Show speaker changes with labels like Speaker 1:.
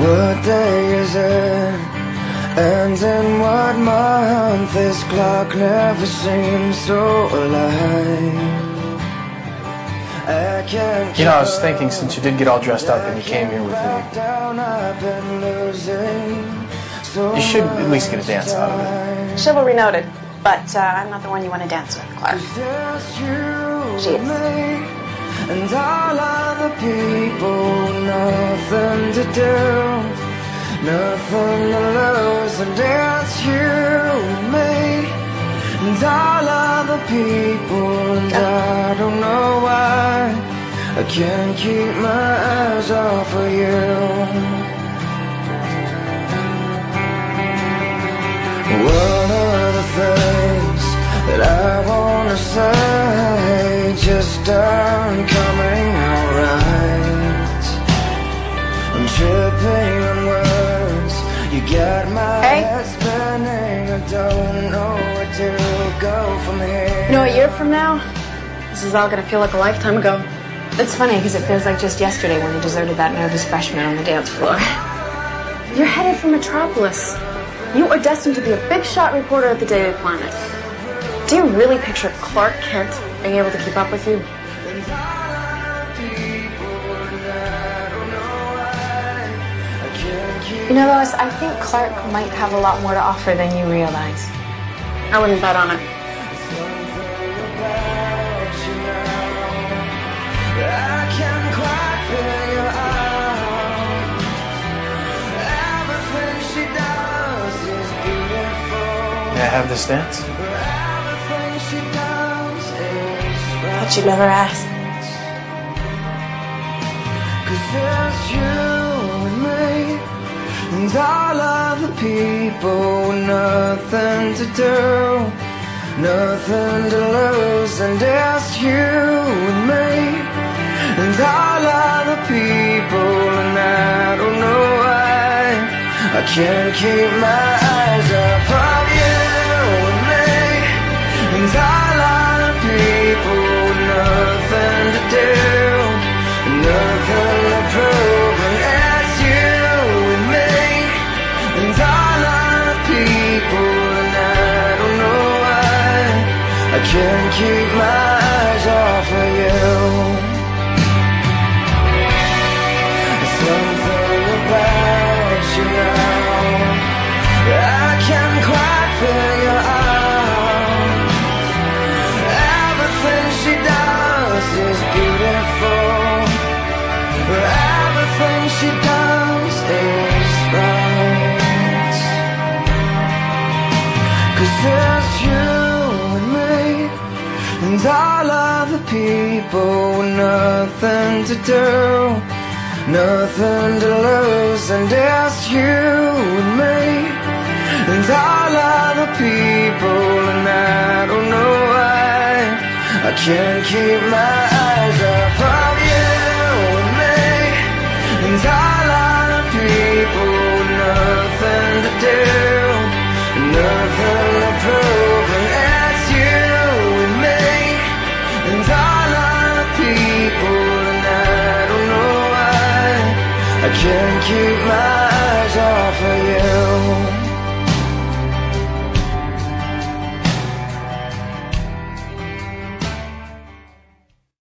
Speaker 1: What day is it? And in what month? This clock never seems so alive.
Speaker 2: You know, I was thinking, since you did get all dressed up and you came here with me, you should at least get a dance out of it.
Speaker 3: Chivalry noted, but I'm not the one you want to dance with, Clark. She is.
Speaker 1: And all other people, nothing to do, nothing to lose, and it's you and me. And all other people, and I don't know why I can't keep my eyes off of you. One of the things that I wanna say just aren't coming out right. I'm tripping on words, you got my head spinning, I don't know where to go from here.
Speaker 3: You know, a year from now, this is all gonna feel like a lifetime ago. It's funny, because it feels like just yesterday when you deserted that nervous freshman on the dance floor. You're headed for Metropolis. You are destined to be a big shot reporter at the Daily Planet. Do you really picture Clark Kent being able to keep up with you? You know, Lois, I think Clark might have a lot more to offer than you realize. I wouldn't bet on it.
Speaker 2: May I have this dance?
Speaker 3: But you never asked.
Speaker 1: Cause there's you and me, and all other people with nothing to do, nothing to lose, and there's you and me, and all other people, and I don't know why I can't keep my eyes off of you and me, and all other people with nothing to do, nothing to prove, and it's you and me, and all other people, and I don't know why I can't keep my eyes off of you. Something about you now I can't quite figure out. Everything she does is beautiful, everything she does is right. Cause there's you and me, and all other people with nothing to do, nothing to lose, and there's you and me, and all other people, and I don't know why I can't keep my eyes off of you and me, and all other people with nothing to do, nothing to prove, and it's you and me, and all other people, and I don't know why I can't keep my eyes off of you.